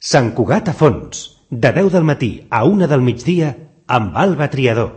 Sant Cugat a Fons, de 10 del matí a 1 del migdia, amb Alba Triador.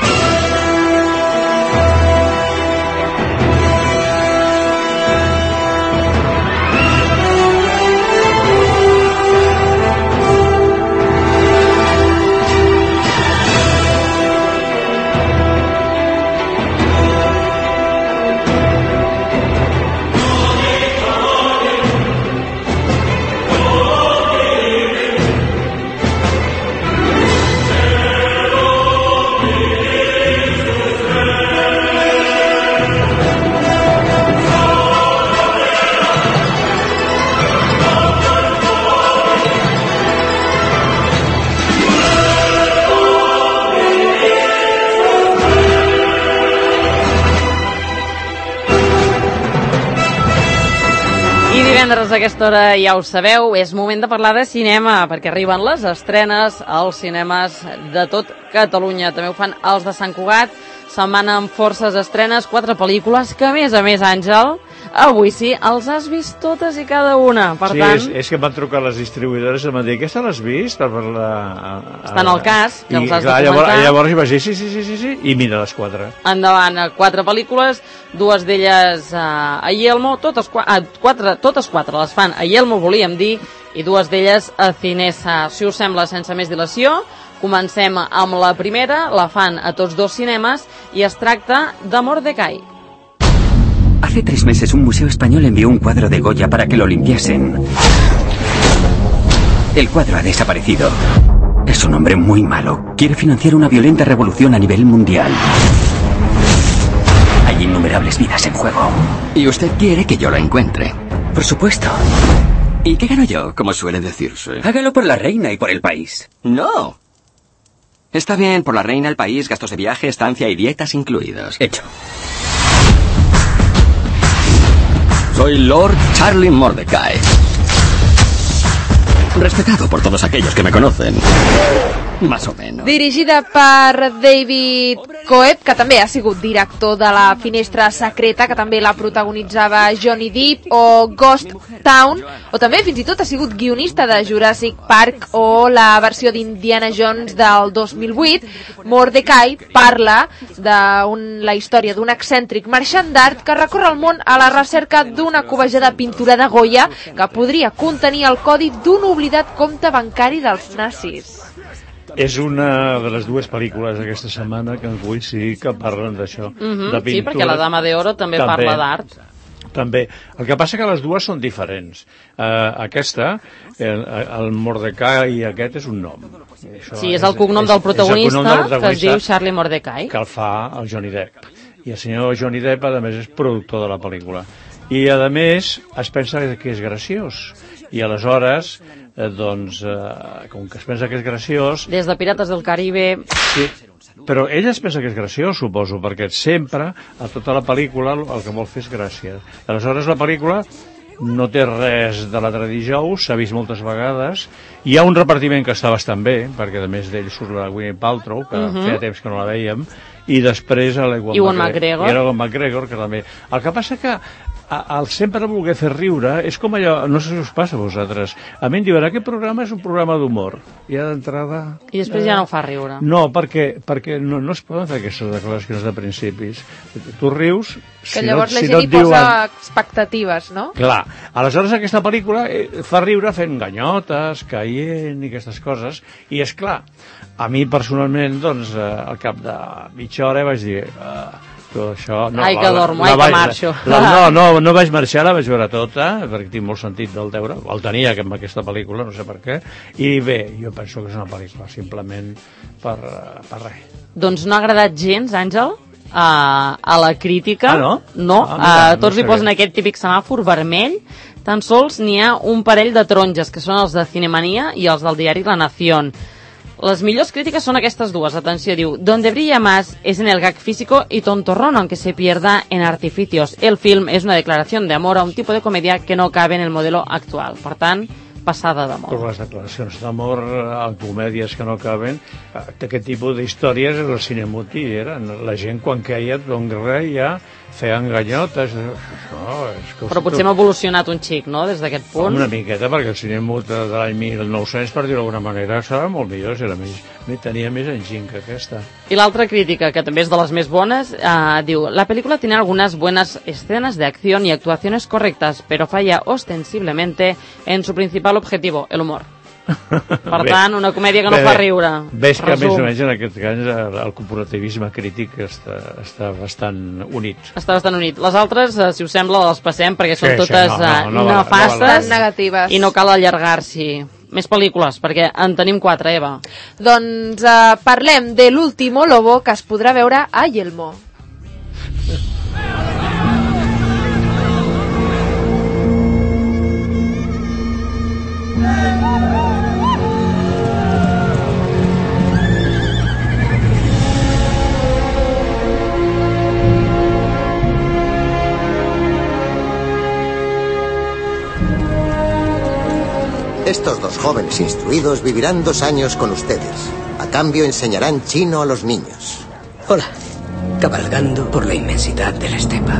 Divendres a aquesta hora, ja ho sabeu, és moment de parlar de cinema, perquè arriben les estrenes als cinemes de tot Catalunya. També ho fan els de Sant Cugat, setmana amb forces estrenes, 4 pel·lícules, que a més, Àngel, avui sí, els has vist totes i cada una. Per tant... Sí, és que em van trucar les distribuïdores i em van dir, aquesta l'has vist? Estan al cas, que els has documentat. Llavors hi vaig dir, sí, i mira les 4. Endavant, 4 pel·lícules, 2 d'elles a Yelmo, totes 4 les fan a Yelmo, volíem dir, i 2 d'elles a Cinesa. Si us sembla, sense més dilació, comencem amb la primera, la fan a tots 2 cinemes, i es tracta de Mordecai. Hace 3 meses un museo español envió un cuadro de Goya para que lo limpiasen. El cuadro ha desaparecido. Es un hombre muy malo. Quiere financiar una violenta revolución a nivel mundial. Hay innumerables vidas en juego. Y usted quiere que yo lo encuentre. Por supuesto. ¿Y qué gano yo, como suele decirse? Hágalo por la reina y por el país. No. Está bien, por la reina, el país, gastos de viaje, estancia y dietas incluidos. Hecho. Soy Lord Charlie Mordecai. Respetado por todos aquellos que me conocen. Más o menos. Dirigida per David Coeb, que també ha sigut director de La finestra secreta, que també la protagonitzava Johnny Depp, o Ghost Town, o també fins i tot ha sigut guionista de Jurassic Park o la versió d'Indiana Jones del 2008. Mordecai parla de la història d'un excèntric marxant d'art que recorre el món a la recerca d'una cobejada pintura de Goya que podria contenir el codi d'un oblidat compte bancari dels nazis. És una de les 2 pel·lícules aquesta setmana que avui sí que parlen d'això. De sí, perquè La Dama de Oro també parla d'art. També. El que passa que les 2 són diferents. Aquesta, el Mordecai aquest és un nom. Això sí, és el cognom del protagonista, que es diu Charlie Mordecai. Que el fa el Johnny Depp. I el senyor Johnny Depp, a més, és productor de la pel·lícula. I, a més, es pensa que és graciós. I aleshores, com que es pensa que és graciós... Des de Pirates del Caribe... Sí, però ell es pensa que és graciós, suposo, perquè sempre, a tota la pel·lícula, el que vol fer és gràcia. Aleshores, la pel·lícula no té res de la Dijous, s'ha vist moltes vegades, hi ha un repartiment que està bastant bé, perquè a més d'ell surt la Gwyneth Paltrow, que feia temps que no la vèiem, i després l'Ewan McGregor, que també... El que passa que el sempre voler fer riure és com allò, no sé si us passa a vosaltres, a mi em diuen, aquest programa és un programa d'humor, ja d'entrada... I després ja no fa riure. No, perquè no es poden fer aquestes declaracions de principis. Tu rius... Que llavors la gent hi posa expectatives, no? Clar, aleshores aquesta pel·lícula fa riure fent ganyotes, caient i aquestes coses, i és clar, a mi personalment, doncs, al cap de mitja hora vaig dir... Això, no, que dormo, que marxo. No vaig marxar, la vaig veure tota, perquè tinc molt sentit del deure, el tenia amb aquesta pel·lícula, no sé per què, i bé, jo penso que és una pel·lícula simplement per res. Doncs no ha agradat gens, Àngel, a la crítica. Ah, no? No, tots li posen aquest típic semàfor vermell, tan sols n'hi ha un parell de taronges, que són els de Cinemania i els del diari La Nación. Les millors crítiques son aquestes 2, atenció, diu: donde brilla más es en el gag físico y tontorrón, aunque se pierda en artificios. El film es una declaración de amor a un tipo de comedia que no cabe en el modelo actual. Per tant, passada de Però moda. les declaracions d'amor en comèdies que no acaben, d'aquest tipus d'històries el cinemutí eren. La gent quan queia Don Rey ja feien ganyotes. Però potser hem evolucionat un xic, no?, des d'aquest punt. Una miqueta, perquè el cinemut de l'any 1900, per dir-ho d'alguna manera, serà molt millor, tenia més enginy que aquesta. Y la otra crítica, que también es de las más buenas, diu, la película tiene algunas buenas escenas de acción y actuaciones correctas, pero falla ostensiblemente en su principal objetivo, el humor. Per tant, una comèdia que no fa riure. Ves que, més o menys, en aquest cas, el corporativisme crític està bastant unit. Està bastant unit. Les altres, si us sembla, les passem, perquè són totes nefastes negatives i no cal allargar-s'hi. Més pel·lícules, perquè en tenim 4, Eva. Doncs parlem de l'Último Lobo, que es podrà veure a Yelmo. Estos dos jóvenes instruidos vivirán 2 años con ustedes. A cambio enseñarán chino a los niños. Hola, cabalgando por la inmensidad de la estepa.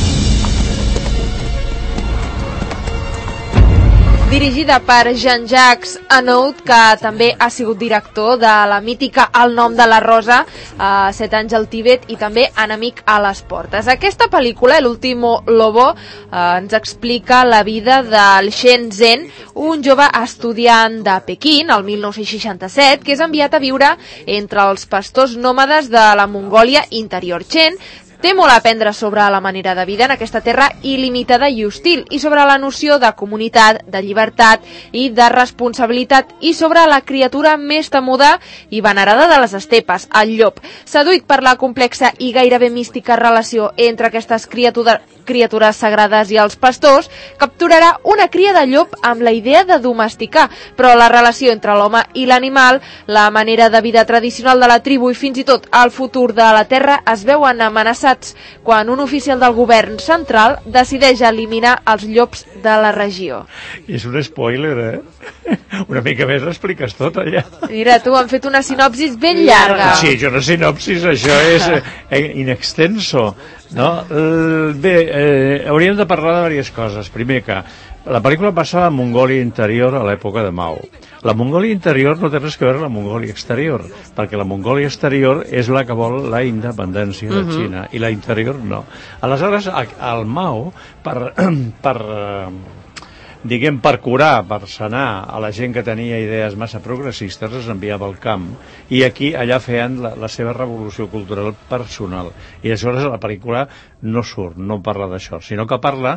Dirigida per Jean-Jacques Annaud, que també ha sigut director de la mítica El nom de la rosa, 7 anys al Tibet i també Enemic a les portes. Aquesta pel·lícula, L'Último Lobo, ens explica la vida del Shen Zhen, un jove estudiant de Pequín, el 1967, que és enviat a viure entre els pastors nòmades de la Mongòlia interior. Shen té molt a aprendre sobre la manera de vida en aquesta terra il·limitada i hostil, i sobre la noció de comunitat, de llibertat i de responsabilitat, i sobre la criatura més temuda i venerada de les estepes, el llop. Seduït per la complexa i gairebé mística relació entre aquestes criatures sagrades i els pastors, capturarà una cria de llop amb la idea de domesticar, però la relació entre l'home i l'animal, la manera de vida tradicional de la tribu i fins i tot el futur de la terra es veuen amenaçats quan un oficial del govern central decideix eliminar els llops de la regió. És un spoiler, Una mica més l'expliques tot, allà. Mira, tu, han fet una sinopsis ben llarga. Sí, jo no sinopsis, això és in extenso, no? Bé, hauríem de parlar de diverses coses. Primer que la pel·lícula passa a Mongòlia interior a l'època de Mao. La Mongòlia interior no té res a veure amb la Mongòlia exterior, perquè la Mongòlia exterior és la que vol la independència de Xina, i la interior no. Aleshores, el Mao, per curar, per sanar a la gent que tenia idees massa progressistes, es enviava al camp, i allà feien la seva revolució cultural personal. I aleshores la pel·lícula no surt, no parla d'això, sinó que parla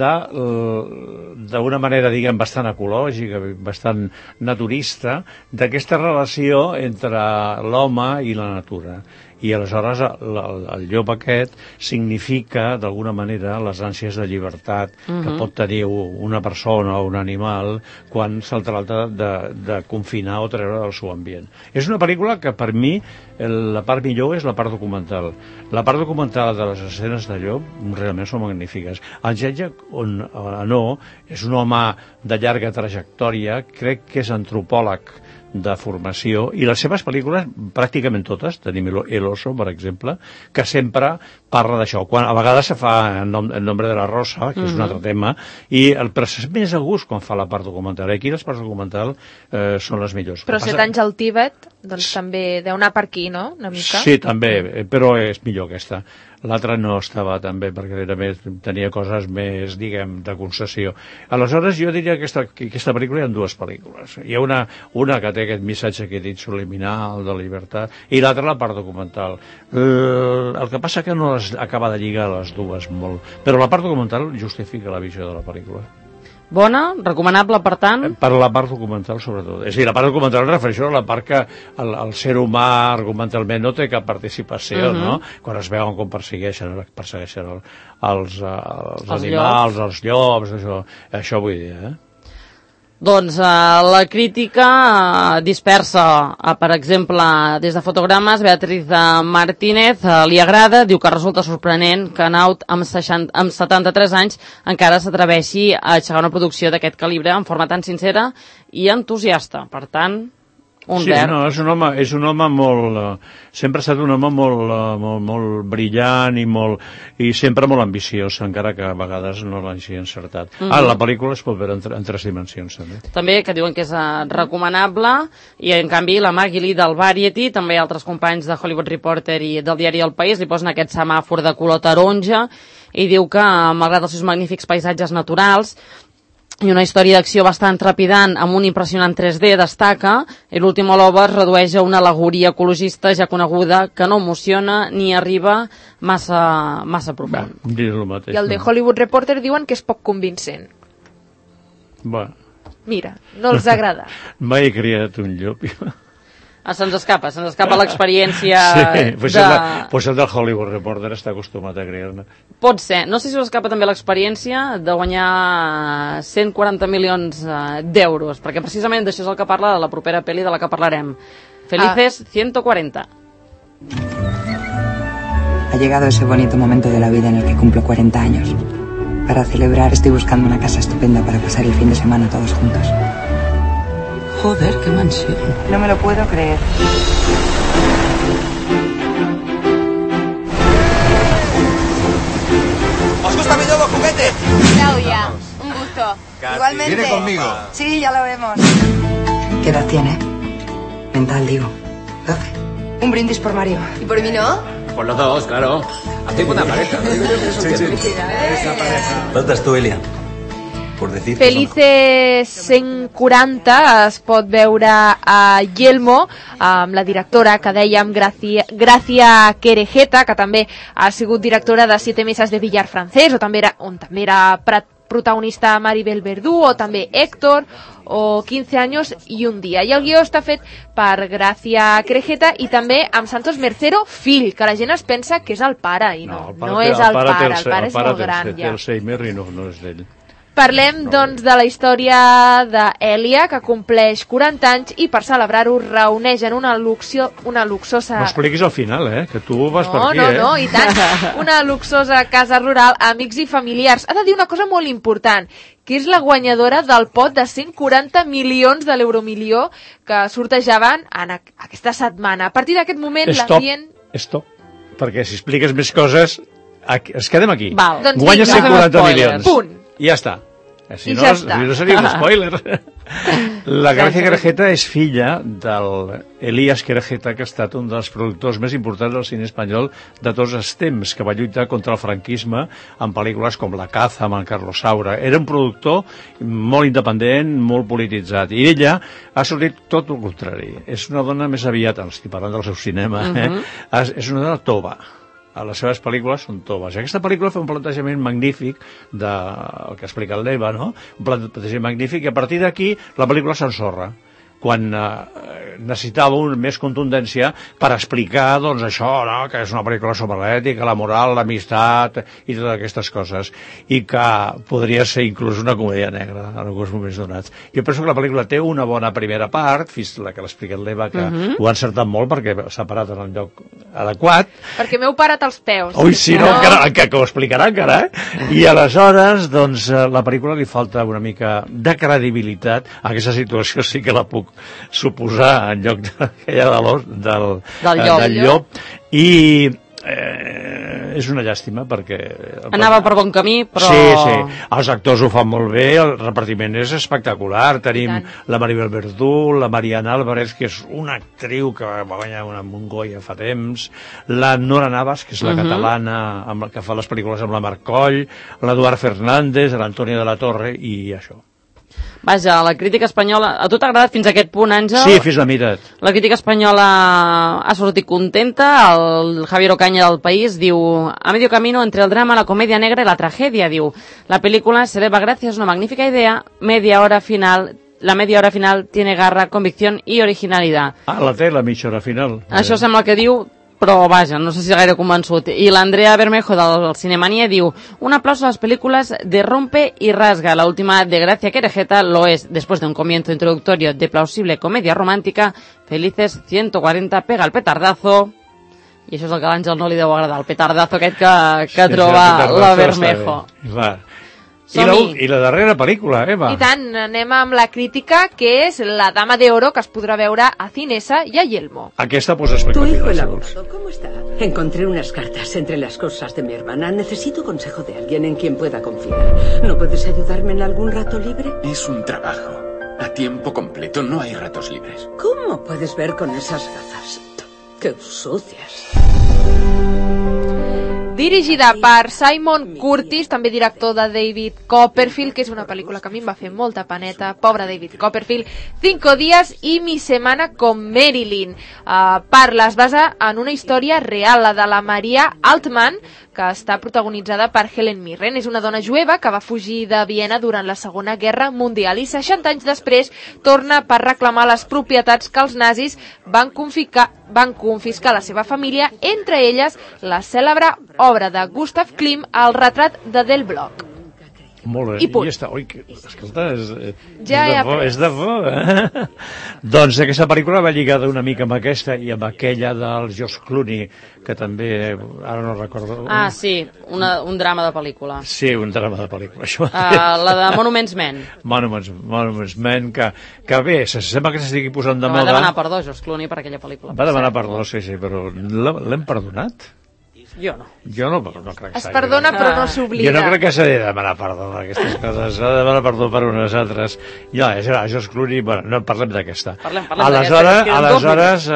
d'una manera, diguem, bastant ecològica, bastant naturista, d'aquesta relació entre l'home i la natura. I aleshores el llop aquest significa d'alguna manera les ànsies de llibertat que pot tenir una persona o un animal quan se'l tracta de confinar o treure del seu ambient. És una pel·lícula que per mi la part millor és la part documental. La part documental de les escenes de llop realment són magnífiques. El Jean-Jacques Annaud és un home de llarga trajectòria, crec que és antropòleg de formació, i les seves pel·lícules, pràcticament totes, tenim El Oso, per exemple, que sempre parla d'això. A vegades se fa El nombre de la rosa, que és un altre tema, però és més a gust quan fa la part documental. Aquí les parts documental són les millors. Però 7 anys al Tibet, doncs també deu anar per aquí, no?, una mica. Sí, també, però és millor aquesta. L'altra no estava tan bé, perquè tenia coses més, diguem, de concessió. Aleshores, jo diria que aquesta pel·lícula hi ha 2 pel·lícules. Hi ha una que té aquest missatge que he dit subliminal, de llibertat, i l'altra la part documental. El que passa que no acaba de lligar les dues molt, però la part documental justifica la visió de la pel·lícula. Bona, recomanable, per tant? Per la part documental, sobretot. És a dir, la part documental em refereixo a la part que el ser humà argumentalment no té cap participació, no? Quan es veuen com persegueixen els animals, els llops, això vull dir, Doncs la crítica dispersa, per exemple, des de Fotogrames, Beatriz Martínez li agrada, diu que resulta sorprenent que Naut amb 73 anys encara s'atreveixi a aixecar una producció d'aquest calibre en forma tan sincera i entusiasta. Per tant, un sí, verd. No, és un home molt... sempre ha estat un home molt brillant i sempre molt ambiciós, encara que a vegades no l'hagi encertat. La pel·lícula es pot veure en 3 dimensions, també. També, que diuen que és recomanable, i en canvi la Maggie Lee del Variety, també altres companys de Hollywood Reporter i del diari El País, li posen aquest semàfor de color taronja i diu que, malgrat els seus magnífics paisatges naturals, i una història d'acció bastant trepidant amb un impressionant 3D, destaca, i l'últim Loba es redueix a una alegoria ecologista ja coneguda que no emociona ni arriba massa profund. I el de Hollywood Reporter diuen que és poc convincent. Bueno. Mira, no els agrada. Mai he criat un llop. Se'ns escapa l'experiència pues el del Hollywood Reporter està acostumat a criar-ne. Pot ser. No sé si us escapa també l'experiència de guanyar 140 milions d'euros, perquè precisament d'això és el que parla la propera pel·li de la que parlarem. Felices 140. Ha llegado ese bonito momento de la vida en el que cumplo 40 años. Para celebrar estoy buscando una casa estupenda para pasar el fin de semana todos juntos. Joder, qué mansión. No me lo puedo creer. ¿Os gusta mi nuevo juguete? Claudia, un gusto. Igualmente. Viene conmigo. Sí, ya lo vemos. ¿Qué edad tiene? Mental, digo. 12. Un brindis por Mario. ¿Y por mí no? Por los dos, claro. Hacéis buena pareja. ¿Dónde estás tú, Elia? Por decir Felices 140 es pot veure a Yelmo amb la directora que dèiem Gracia Querejeta, que també ha sigut directora de 7 meses de billar francès, on també era protagonista Maribel Verdú, o també Héctor, o 15 anys i un dia. I el guió està fet per Gracia Querejeta i també amb Santos Mercero, fill, que la gent es pensa que és el pare, i no és el pare és molt gran ja. Té Alzheimer i no és d'ell. Parlem, doncs, de la història d'Èlia, que compleix 40 anys i per celebrar-ho reuneix en una luxosa... No expliquis al final, que tu vas per aquí, No, i tant. Una luxosa casa rural, amics i familiars. Ha de dir una cosa molt important, que és la guanyadora del pot de 140 milions de l'euromilió que sortejaven en aquesta setmana. A partir d'aquest moment, Stop, perquè si expliques més coses, es quedem aquí. Doncs guanyes 140 milions. Punt. I ja està. Si no seria un spoiler. La Gracia Querejeta és filla del Elías Querejeta, que ha estat un dels productors més importants del cine espanyol de tots els temps, que va lluitar contra el franquisme en pel·lícules com La caza, amb en Carlos Saura. Era un productor molt independent, molt polititzat, i ella ha sortit tot el contrari. És una dona més aviat, estic parlant del seu cinema, és una dona tova. A les seves pel·lícules són toves. I aquesta pel·lícula fa un plantejament magnífic del que explica el Deva, no? Un plantejament magnífic, i a partir d'aquí la pel·lícula s'ensorra. Quan necessitava més contundència per explicar, doncs, això, no?, que és una pel·lícula sobre l'ètica, la moral, l'amistat i totes aquestes coses, i que podria ser inclús una comèdia negra en alguns moments donats. Jo penso que la pel·lícula té una bona primera part, fins la que l'explica el Deva, que ho ha encertat molt perquè s'ha parat en el lloc adequat. Perquè m'heu parat els peus. Ui, sí, no, que ho explicarà encara, I aleshores, doncs, la pel·lícula li falta una mica de credibilitat. Aquesta situació sí que la puc suposar en lloc del llop, i és una llàstima perquè... Anava per bon camí, però... Sí, els actors ho fan molt bé, el repartiment és espectacular, tenim la Maribel Verdú, la Mariana Álvarez, que és una actriu que va guanyar una Mongoia fa temps, la Nora Navas, que és la catalana que fa les pel·lícules amb la Marcoll, l'Eduard Fernández, l'Antònia de la Torre, i això. Vaja, la crítica espanyola... A tu t'ha agradat fins a aquest punt, Àngel? Sí, fins la meitat. La crítica espanyola ha sortit contenta. El Javier Ocaña del País diu: a medio camino entre el drama, la comedia negra y la tragedia, diu. La película se eleva gracias a una magnífica idea, la media hora final tiene garra, convicción y originalidad. La té la mitja hora final. Això sembla que diu però vaja, no sé si gaire convençut. I l'Andrea Bermejo del Cinemania diu: un aplauso a las películas de Rompe y Rasga. La última de Gracia Querejeta lo es. Después de un comienzo introductorio de plausible comedia romàntica, Felices 140 pega el petardazo. I això és el que a l'Àngel no li deu agradar, el petardazo aquest que troba la Bermejo. I la darrera pel·lícula, Eva. I tant, anem amb la crítica, que és La Dama de Oro, que es podrà veure a Cinesa y a Yelmo. Aquesta pues explica. Tu hijo el abogado, ¿cómo está? Encontré unas cartas entre las cosas de mi hermana. Necesito consejo de alguien en quien pueda confiar. ¿No puedes ayudarme en algún rato libre? Es un trabajo. A tiempo completo, no hay ratos libres. ¿Cómo puedes ver con esas gafas? ¡Qué sucias! Dirigida per Simon Curtis, també director de David Copperfield, que és una pel·lícula que a mi em va fer molta paneta, pobre David Copperfield. 5 días y mi semana con Marilyn. Es basa en una història real, la de la Maria Altman, que està protagonitzada per Helen Mirren. És una dona jueva que va fugir de Viena durant la Segona Guerra Mundial i 60 anys després torna per reclamar les propietats que els nazis van confiscar a la seva família, entre elles la cèlebre obra de Gustav Klimt, El retrat de Del Bloch. Molt bé, i punt. Ja està. Ui, escolta, és de por, Doncs aquesta pel·lícula va lligada una mica amb aquesta i amb aquella del George Clooney, que també, ara no recordo... Sí, un drama de pel·lícula. Sí, un drama de pel·lícula, això. La de Monuments Men. Monuments Men, que bé, sembla que s'estigui posant de moda... Va demanar perdó, George Clooney, per aquella pel·lícula. Va demanar perdó, sí, però l'hem perdonat? Jo no. Jo no crec que es perdona però no s'oblida. Jo no crec que s'ha de demanar perdó per aquestes coses, s'ha de demanar perdó per unes altres. Ja, George Clooney, bueno, no parlem d'aquesta. Aleshores,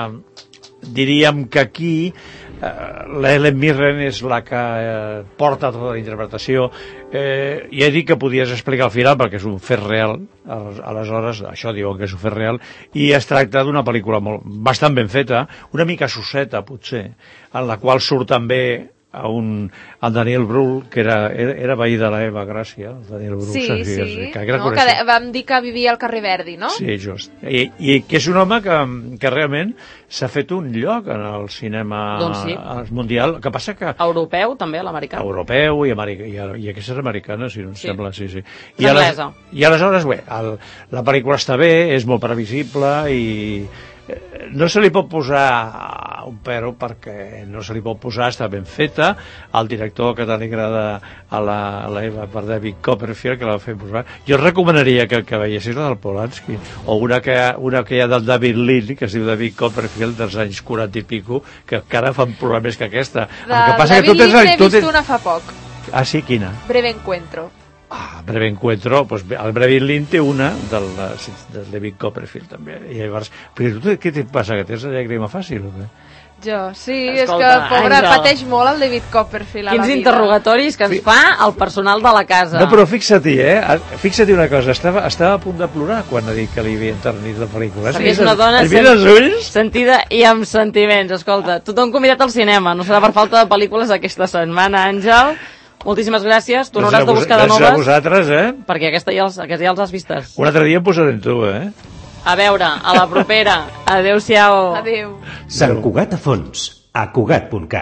diríem que aquí l'Helen Mirren és la que porta tota la interpretació. Ja he dit que podies explicar al final perquè és un fet real, aleshores això diuen que és un fet real, i es tracta d'una pel·lícula bastant ben feta, una mica sosseta potser, en la qual surt també el Daniel Brühl, que era veí de la Eva Gràcia, el Daniel Brühl. Sí. Que vam dir que vivia al carrer Verdi, no? Sí, just. I que és un home que realment s'ha fet un lloc en el cinema mundial. Que passa que... Europeu, també, l'americà. Europeu i aquestes americanes, si no em sembla, sí. I aleshores, bé, la pel·lícula està bé, és molt previsible i... No se li pot posar un però perquè no se li pot posar, està ben feta. El director que tant li agrada a la Eva per David Copperfield, que l'ha fet posar. Jo recomanaria que veiessis la del Polanski, o una que hi ha del David Lean, que es diu David Copperfield, dels anys 40 i pico, que encara fan programes més que aquesta. David Lean he vist una fa poc. Ah, sí? Quina? Breve Encuentro. Breve Encuentro, pues el David Lean té una del David Copperfield també. I llavors, però tu què et passa, que tens la llàgrima fàcil o què? Jo, sí, escolta, és que pobre, pateix molt el David Copperfield a la vida. Quins interrogatoris que ens fa el personal de la casa. No, però fixa't una cosa, estava a punt de plorar quan ha dit que li havia enternit la pel·lícula. És una dona sentida i amb sentiments, escolta. Tothom convidat al cinema, no serà per falta de pel·lícules aquesta setmana, Àngel. Moltíssimes gràcies, tu n'hauràs de buscar de noves. Gràcies a vosaltres, perquè aquests ja els has vistes. Un altre dia em posaré en tu, A veure, a la propera. Adéu-siau. Adéu. Sant Cugat a fons, a Cugat.cat.